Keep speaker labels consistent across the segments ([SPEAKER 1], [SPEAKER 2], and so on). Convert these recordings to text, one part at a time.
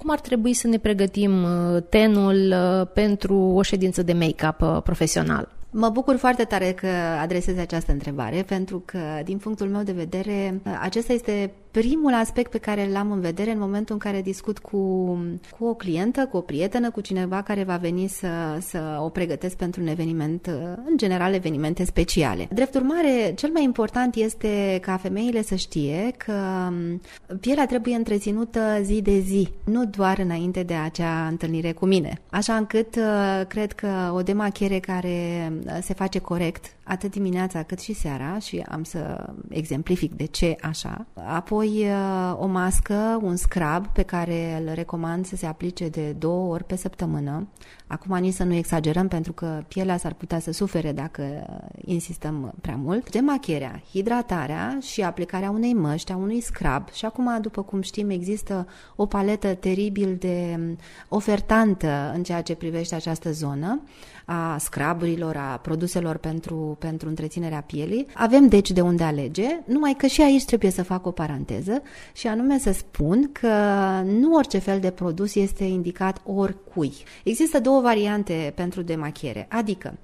[SPEAKER 1] Cum ar trebui să ne pregătim tenul pentru o ședință de make-up profesional?
[SPEAKER 2] Mă bucur foarte tare că adresezi această întrebare, pentru că, din punctul meu de vedere, acesta este primul aspect pe care l-am în vedere în momentul în care discut cu o clientă, cu o prietenă, cu cineva care va veni să o pregătesc pentru un eveniment, în general evenimente speciale. Drept urmare, cel mai important este ca femeile să știe că pielea trebuie întreținută zi de zi, nu doar înainte de acea întâlnire cu mine. Așa încât cred că o demachiere care se face corect, atât dimineața cât și seara, și am să exemplific de ce așa. Apoi o mască, un scrub pe care îl recomand să se aplice de 2 ori pe săptămână. Acum nici să nu exagerăm, pentru că pielea s-ar putea să sufere dacă insistăm prea mult. Demachierea, hidratarea și aplicarea unei măști, a unui scrub. Și acum, după cum știm, există o paletă teribil de ofertantă în ceea ce privește această zonă a scruburilor, a produselor pentru întreținerea pielii. Avem deci de unde alege, numai că și aici trebuie să fac o paranteză și anume să spun că nu orice fel de produs este indicat oricui. Există 2 variante pentru demachiere, adică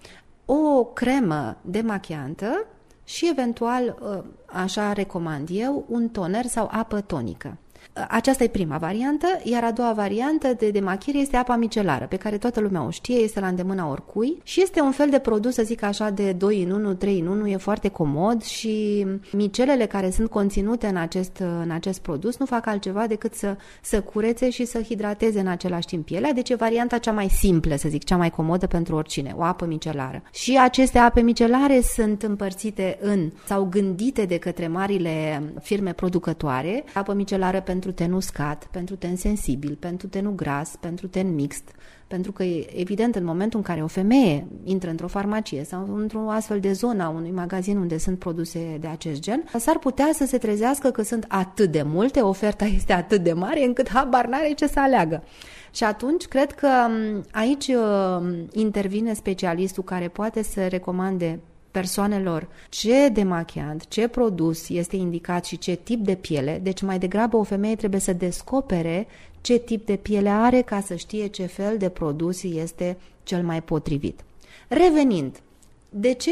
[SPEAKER 2] o cremă demachiantă și eventual, așa recomand eu, un toner sau apă tonică. Aceasta e prima variantă, iar a doua variantă de demachiere este apa micelară, pe care toată lumea o știe, este la îndemâna oricui și este un fel de produs, să zic așa, de 2 în 1, 3 în 1, e foarte comod și micelele care sunt conținute în acest produs nu fac altceva decât să curețe și să hidrateze în același timp pielea, deci e varianta cea mai simplă, să zic, cea mai comodă pentru oricine, o apă micelară. Și aceste ape micelare sunt împărțite sau gândite de către marile firme producătoare, apă micelară pentru ten uscat, pentru ten sensibil, pentru tenul gras, pentru ten mixt, pentru că, evident, în momentul în care o femeie intră într-o farmacie sau într-o astfel de zonă a unui magazin unde sunt produse de acest gen, s-ar putea să se trezească că sunt atât de multe, oferta este atât de mare, încât habar n-are ce să aleagă. Și atunci, cred că aici intervine specialistul care poate să recomande persoanelor ce demachiant, ce produs este indicat și ce tip de piele. Deci mai degrabă o femeie trebuie să descopere ce tip de piele are ca să știe ce fel de produs este cel mai potrivit. Revenind, de ce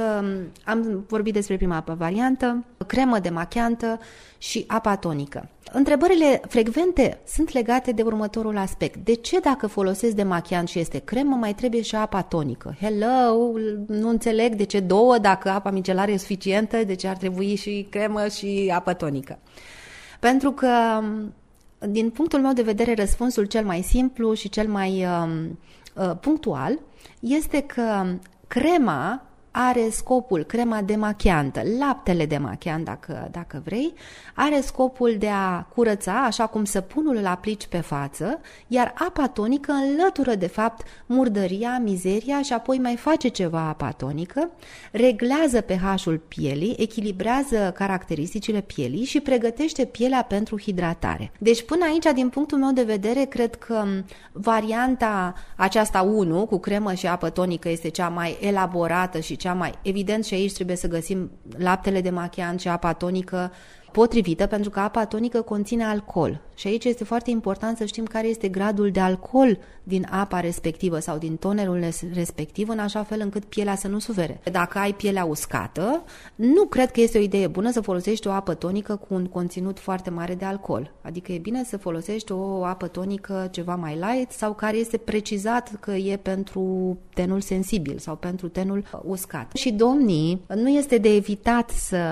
[SPEAKER 2] am vorbit despre prima variantă, cremă demachiantă și apa tonică? Întrebările frecvente sunt legate de următorul aspect. De ce dacă folosesc demachiant și este cremă, mai trebuie și apa tonică? Hello, nu înțeleg de ce 2, dacă apa micelară e suficientă, de ce ar trebui și cremă și apă tonică? Pentru că, din punctul meu de vedere, răspunsul cel mai simplu și cel mai punctual este că crema are scopul, crema demachiantă, laptele demachiant, dacă vrei, are scopul de a curăța, așa cum săpunul îl aplici pe față, iar apa tonică înlătură, de fapt, murdăria, mizeria și apoi mai face ceva apa tonică, reglează pH-ul pielii, echilibrează caracteristicile pielii și pregătește pielea pentru hidratare. Deci, până aici, din punctul meu de vedere, cred că varianta aceasta 1, cu cremă și apă tonică, este cea mai elaborată și cea mai evident, și aici trebuie să găsim laptele demachiant și apa tonică potrivită, pentru că apa tonică conține alcool. Și aici este foarte important să știm care este gradul de alcool din apa respectivă sau din tonerul respectiv, în așa fel încât pielea să nu sufere. Dacă ai pielea uscată, nu cred că este o idee bună să folosești o apă tonică cu un conținut foarte mare de alcool. Adică e bine să folosești o apă tonică ceva mai light sau care este precizat că e pentru tenul sensibil sau pentru tenul uscat. Și domnii, nu este de evitat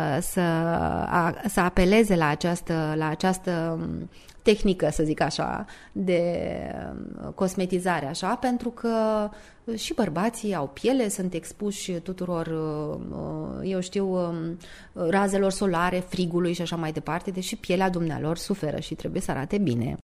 [SPEAKER 2] să apeleze la această tehnică, să zic așa, de cosmetizare, așa, pentru că și bărbații au piele, sunt expuși tuturor, razelor solare, frigului și așa mai departe, deși pielea dumnealor suferă și trebuie să arate bine.